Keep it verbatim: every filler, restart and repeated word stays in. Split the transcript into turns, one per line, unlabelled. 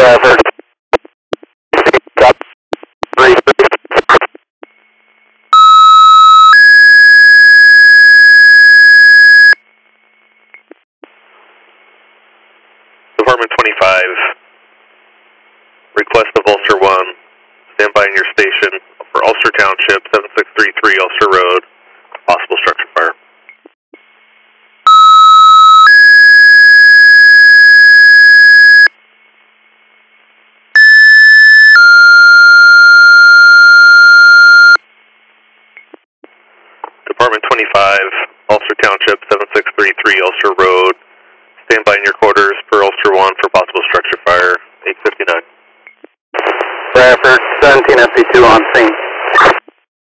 Bradford. Drop three three.
Department twenty-five, request of Ulster one, stand by in your station for Ulster Township, seven six three three Ulster Road, possible structure fire. Department twenty-five, Ulster Township, seven six three three Ulster Road, stand by in your quarters for Ulster one for possible structure fire, eight fifty-nine.
Bradford, seventeen F C two on scene.